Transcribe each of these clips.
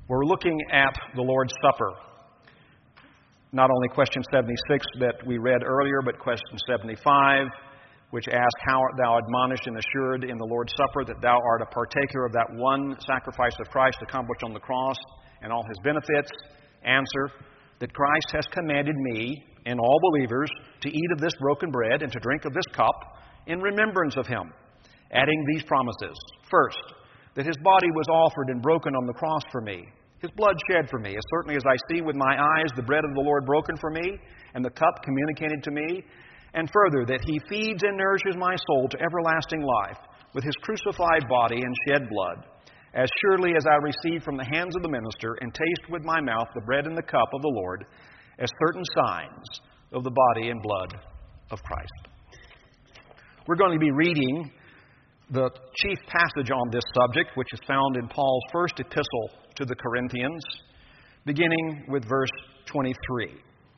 We're looking at the Lord's Supper. Not only question 76 that we read earlier, but question 75, which asks, how art thou admonished and assured in the Lord's Supper that thou art a partaker of that one sacrifice of Christ accomplished on the cross and all his benefits? Answer, that Christ has commanded me and all believers to eat of this broken bread and to drink of this cup in remembrance of him, adding these promises. First, that his body was offered and broken on the cross for me, his blood shed for me, as certainly as I see with my eyes the bread of the Lord broken for me and the cup communicated to me, and further, that he feeds and nourishes my soul to everlasting life with his crucified body and shed blood, as surely as I receive from the hands of the minister and taste with my mouth the bread and the cup of the Lord, as certain signs of the body and blood of Christ. We're going to be reading the chief passage on this subject, which is found in Paul's first epistle to the Corinthians, beginning with verse 23.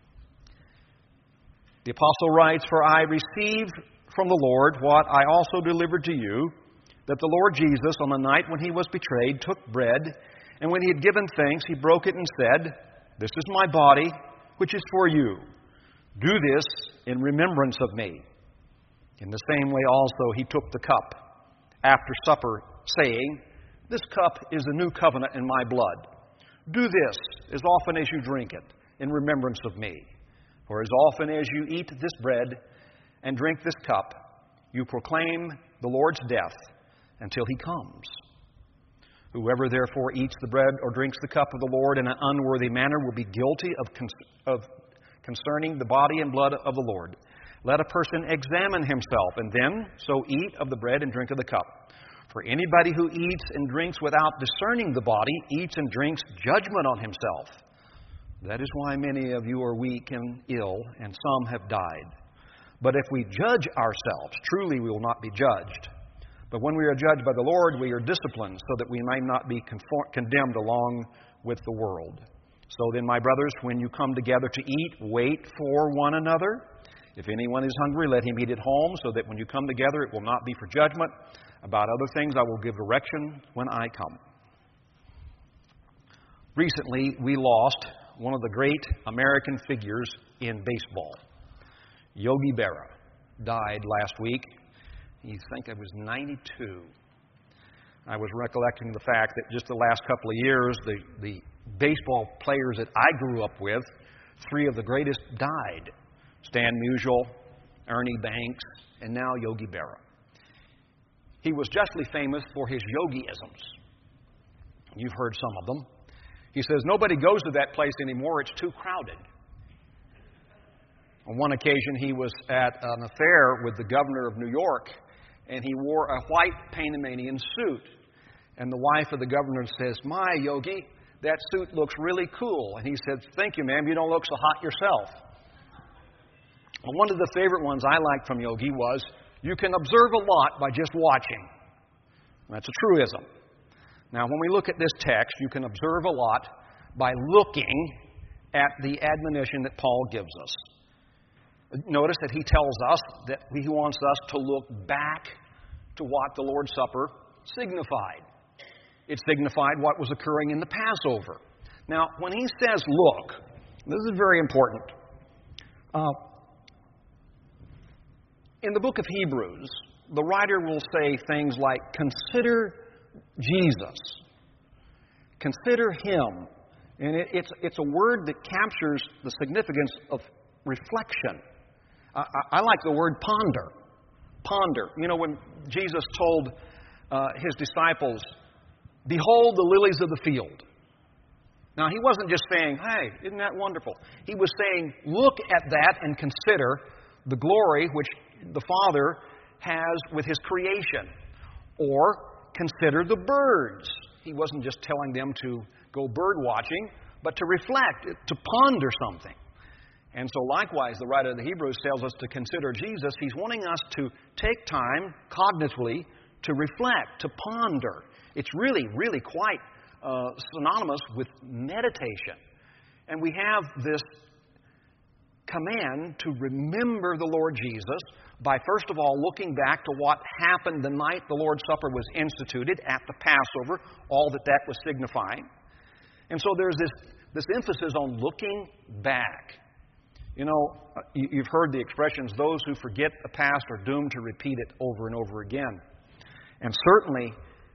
The apostle writes, "For I received from the Lord what I also delivered to you, that the Lord Jesus, on the night when he was betrayed, took bread, and when he had given thanks, he broke it and said, 'This is my body, which is for you. Do this in remembrance of me.' In the same way also he took the cup after supper, saying, 'This cup is the new covenant in my blood. Do this as often as you drink it in remembrance of me. For as often as you eat this bread and drink this cup, you proclaim the Lord's death until he comes. Whoever therefore eats the bread or drinks the cup of the Lord in an unworthy manner will be guilty of concerning the body and blood of the Lord. Let a person examine himself, and then so eat of the bread and drink of the cup. For anybody who eats and drinks without discerning the body eats and drinks judgment on himself. That is why many of you are weak and ill, and some have died. But if we judge ourselves, truly we will not be judged. But when we are judged by the Lord, we are disciplined, so that we may not be condemned along with the world. So then, my brothers, when you come together to eat, wait for one another. If anyone is hungry, let him eat at home, so that when you come together, it will not be for judgment. About other things I will give direction when I come." Recently, we lost one of the great American figures in baseball. Yogi Berra died last week. I think it was 92. I was recollecting the fact that just the last couple of years, the baseball players that I grew up with, three of the greatest died. Stan Musial, Ernie Banks, and now Yogi Berra. He was justly famous for his yogiisms. You've heard some of them. He says, nobody goes to that place anymore, it's too crowded. On one occasion, he was at an affair with the governor of New York, and he wore a white Panamanian suit. And the wife of the governor says, "My, Yogi, that suit looks really cool." And he said, "Thank you, ma'am, you don't look so hot yourself." Well, one of the favorite ones I liked from Yogi was, "You can observe a lot by just watching." That's a truism. Now, when we look at this text, you can observe a lot by looking at the admonition that Paul gives us. Notice that he tells us that he wants us to look back to what the Lord's Supper signified. It signified what was occurring in the Passover. Now, when he says look, this is very important. In the book of Hebrews, the writer will say things like, consider Jesus. Consider him. And it's a word that captures the significance of reflection. I like the word ponder. Ponder. You know, when Jesus told his disciples, "Behold the lilies of the field." Now, he wasn't just saying, "Hey, isn't that wonderful?" He was saying, look at that and consider the glory which the Father has with his creation. Or consider the birds. He wasn't just telling them to go bird watching, but to reflect, to ponder something. And so likewise, the writer of the Hebrews tells us to consider Jesus. He's wanting us to take time cognitively to reflect, to ponder. It's really, really quite synonymous with meditation. And we have this command to remember the Lord Jesus by, first of all, looking back to what happened the night the Lord's Supper was instituted at the Passover, all that was signifying. And so there's this emphasis on looking back. You know, you've heard the expressions, those who forget the past are doomed to repeat it over and over again. And certainly,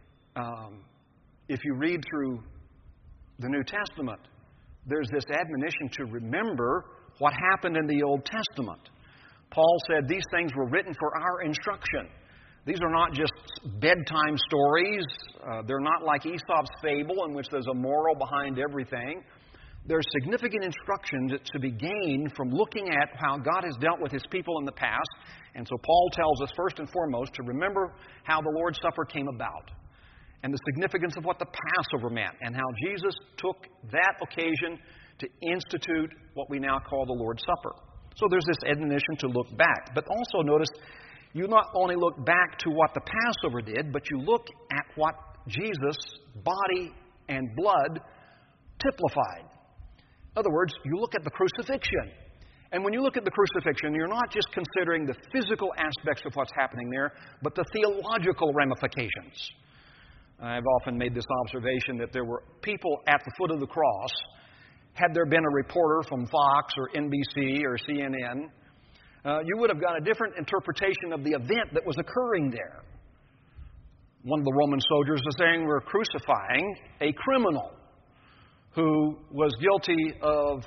if you read through the New Testament, there's this admonition to remember what happened in the Old Testament. Paul said these things were written for our instruction. These are not just bedtime stories. They're not like Aesop's fable in which there's a moral behind everything. There's significant instruction to be gained from looking at how God has dealt with His people in the past. And so Paul tells us first and foremost to remember how the Lord's Supper came about and the significance of what the Passover meant and how Jesus took that occasion to institute what we now call the Lord's Supper. So there's this admonition to look back. But also notice, you not only look back to what the Passover did, but you look at what Jesus' body and blood typified. In other words, you look at the crucifixion. And when you look at the crucifixion, you're not just considering the physical aspects of what's happening there, but the theological ramifications. I've often made this observation that there were people at the foot of the cross. Had there been a reporter from Fox or NBC or CNN, you would have got a different interpretation of the event that was occurring there. One of the Roman soldiers was saying we're crucifying a criminal who was guilty of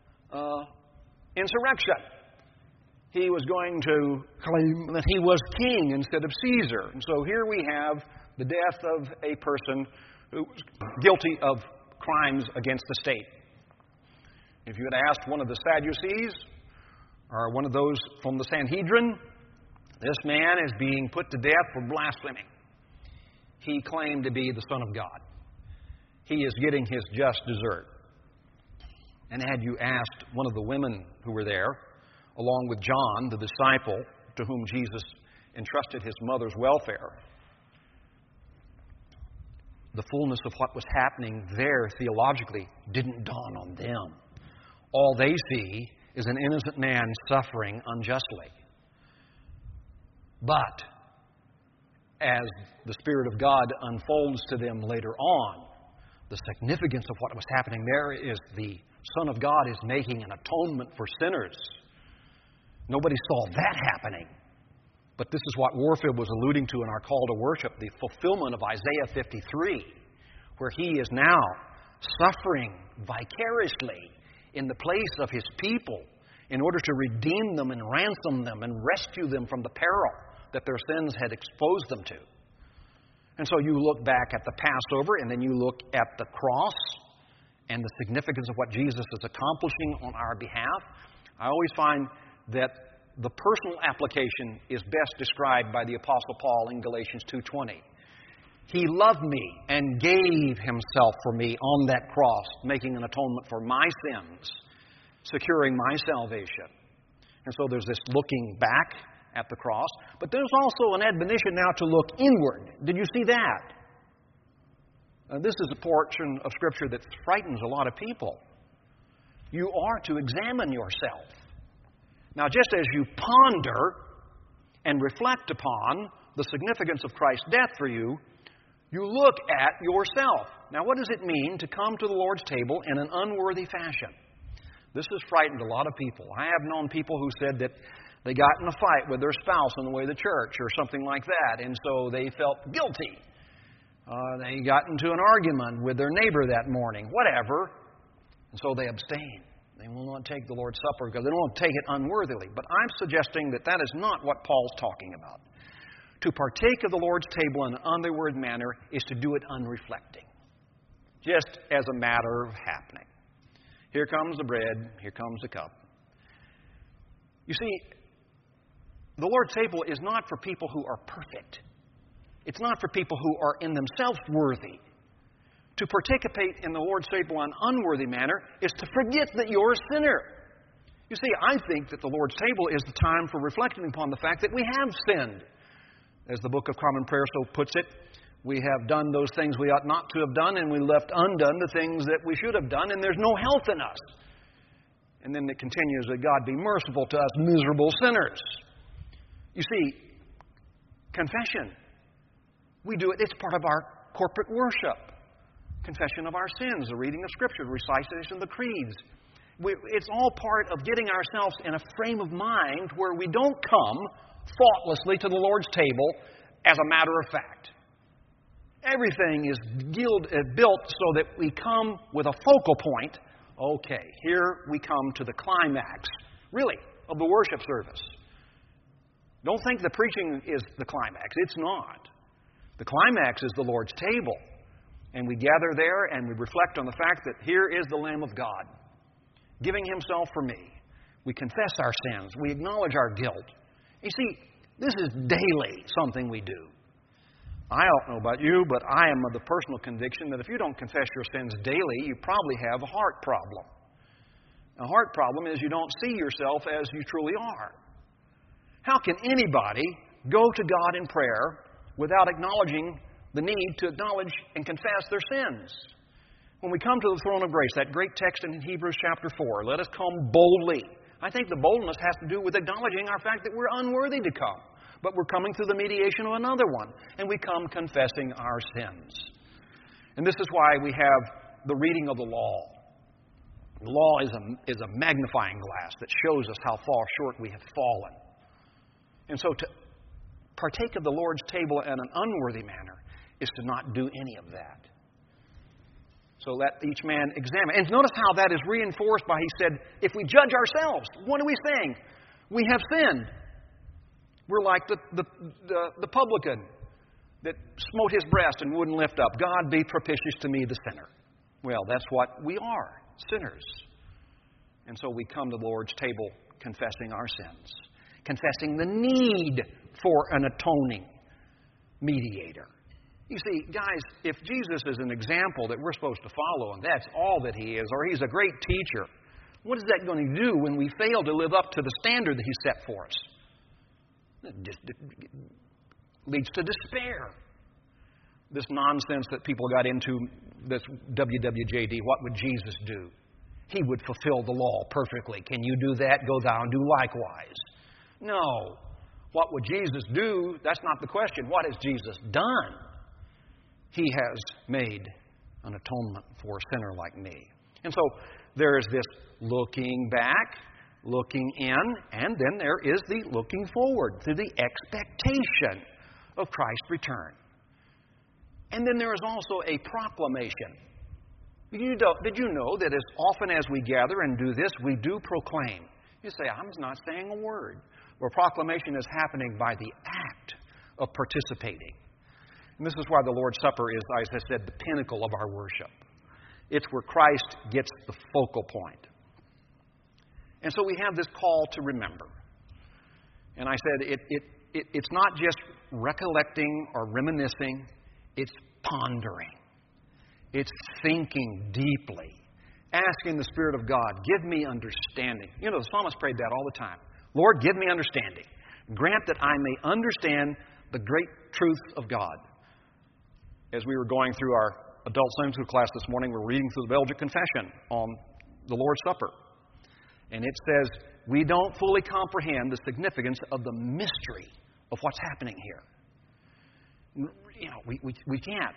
insurrection. He was going to claim that he was king instead of Caesar. And so here we have the death of a person who was guilty of crimes against the state. If you had asked one of the Sadducees or one of those from the Sanhedrin, this man is being put to death for blasphemy. He claimed to be the Son of God. He is getting his just desert. And had you asked one of the women who were there, along with John, the disciple to whom Jesus entrusted his mother's welfare, the fullness of what was happening there theologically didn't dawn on them. All they see is an innocent man suffering unjustly. But as the Spirit of God unfolds to them later on, the significance of what was happening there is the Son of God is making an atonement for sinners. Nobody saw that happening. But this is what Warfield was alluding to in our call to worship, the fulfillment of Isaiah 53, where He is now suffering vicariously in the place of His people in order to redeem them and ransom them and rescue them from the peril that their sins had exposed them to. And so you look back at the Passover, and then you look at the cross and the significance of what Jesus is accomplishing on our behalf. I always find that the personal application is best described by the Apostle Paul in Galatians 2:20. He loved me and gave Himself for me on that cross, making an atonement for my sins, securing my salvation. And so there's this looking back at the cross, but there's also an admonition now to look inward. Did you see that? This is a portion of Scripture that frightens a lot of people. You are to examine yourself. Now, just as you ponder and reflect upon the significance of Christ's death for you, you look at yourself. Now, what does it mean to come to the Lord's table in an unworthy fashion? This has frightened a lot of people. I have known people who said that they got in a fight with their spouse on the way to church or something like that, and so they felt guilty. They got into an argument with their neighbor that morning, whatever, and so they abstain. They will not take the Lord's Supper because they don't want to take it unworthily. But I'm suggesting that that is not what Paul's talking about. To partake of the Lord's table in an unworthy manner is to do it unreflecting, just as a matter of happening. Here comes the bread, here comes the cup. You see, the Lord's table is not for people who are perfect. It's not for people who are in themselves worthy. To participate in the Lord's table in an unworthy manner is to forget that you're a sinner. You see, I think that the Lord's table is the time for reflecting upon the fact that we have sinned. As the Book of Common Prayer so puts it, we have done those things we ought not to have done, and we left undone the things that we should have done, and there's no health in us. And then it continues that God be merciful to us miserable sinners. You see, confession, we do it, it's part of our corporate worship. confession of our sins, the reading of Scripture, the recitation of the creeds. It's all part of getting ourselves in a frame of mind where we don't come thoughtlessly to the Lord's table as a matter of fact. Everything is built so that we come with a focal point. Okay, here we come to the climax, really, of the worship service. Don't think the preaching is the climax. It's not. The climax is the Lord's table. And we gather there and we reflect on the fact that here is the Lamb of God, giving Himself for me. We confess our sins. We acknowledge our guilt. You see, this is daily something we do. I don't know about you, but I am of the personal conviction that if you don't confess your sins daily, you probably have a heart problem. A heart problem is you don't see yourself as you truly are. How can anybody go to God in prayer without acknowledging the need to acknowledge and confess their sins? When we come to the throne of grace, that great text in Hebrews chapter 4, let us come boldly. I think the boldness has to do with acknowledging our fact that we're unworthy to come. But we're coming through the mediation of another one. And we come confessing our sins. And this is why we have the reading of the law. The law is a magnifying glass that shows us how far short we have fallen. And so to partake of the Lord's table in an unworthy manner is to not do any of that. So let each man examine. And notice how that is reinforced by, he said, if we judge ourselves, what are we saying? We have sinned. We're like the publican that smote his breast and wouldn't lift up. God be propitious to me, the sinner. Well, that's what we are, sinners. And so we come to the Lord's table confessing our sins, confessing the need for an atoning mediator. You see, guys, if Jesus is an example that we're supposed to follow, and that's all that He is, or He's a great teacher, what is that going to do when we fail to live up to the standard that He set for us? It just leads to despair. This nonsense that people got into, this WWJD, what would Jesus do? He would fulfill the law perfectly. Can you do that? Go thou and do likewise. No. What would Jesus do? That's not the question. What has Jesus done? He has made an atonement for a sinner like me. And so there is this looking back, looking in, and then there is the looking forward to the expectation of Christ's return. And then there is also a proclamation. Did you know that as often as we gather and do this, we do proclaim? You say, I'm not saying a word. Well, proclamation is happening by the act of participating. And this is why the Lord's Supper is, as I said, the pinnacle of our worship. It's where Christ gets the focal point. And so we have this call to remember. And I said it's not just recollecting or reminiscing, it's pondering. It's thinking deeply, asking the Spirit of God, give me understanding. You know, the psalmist prayed that all the time. Lord, give me understanding. Grant that I may understand the great truth of God. As we were going through our adult Sunday school class this morning, we're reading through the Belgic Confession on the Lord's Supper. And it says, we don't fully comprehend the significance of the mystery of what's happening here. You know, we can't.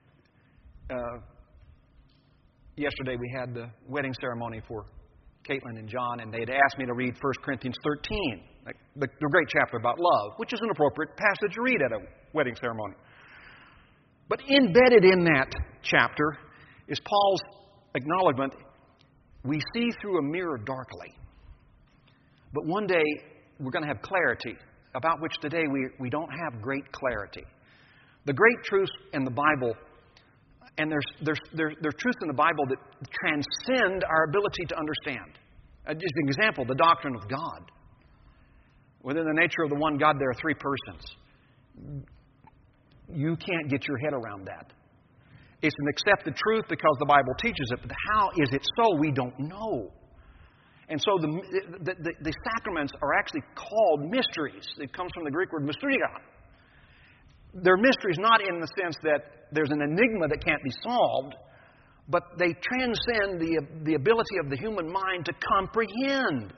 Yesterday we had the wedding ceremony for Caitlin and John, and they had asked me to read 1 Corinthians 13, the great chapter about love, which is an appropriate passage to read at a wedding ceremony. But embedded in that chapter is Paul's acknowledgement, we see through a mirror darkly. But one day we're going to have clarity, about which today we don't have great clarity. The great truths in the Bible, and there's truths in the Bible that transcend our ability to understand. Just an example, the doctrine of God. Within the nature of the one God, there are three persons. You can't get your head around that. It's an accepted truth because the Bible teaches it, but how is it so? We don't know. And so the sacraments are actually called mysteries. It comes from the Greek word mysterion. They're mysteries not in the sense that there's an enigma that can't be solved, but they transcend the ability of the human mind to comprehend.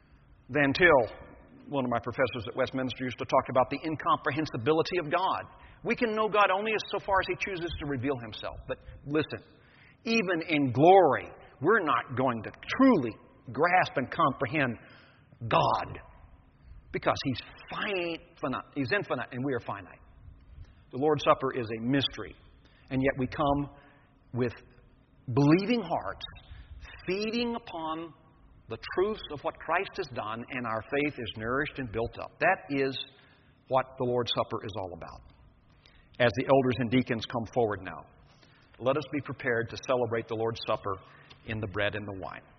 Van Til, one of my professors at Westminster, used to talk about the incomprehensibility of God. We can know God only as so far as He chooses to reveal Himself. But listen, even in glory, we're not going to truly grasp and comprehend God because He's finite. He's infinite and we are finite. The Lord's Supper is a mystery, and yet we come with believing hearts, feeding upon the truths of what Christ has done, and our faith is nourished and built up. That is what the Lord's Supper is all about. As the elders and deacons come forward now, let us be prepared to celebrate the Lord's Supper in the bread and the wine.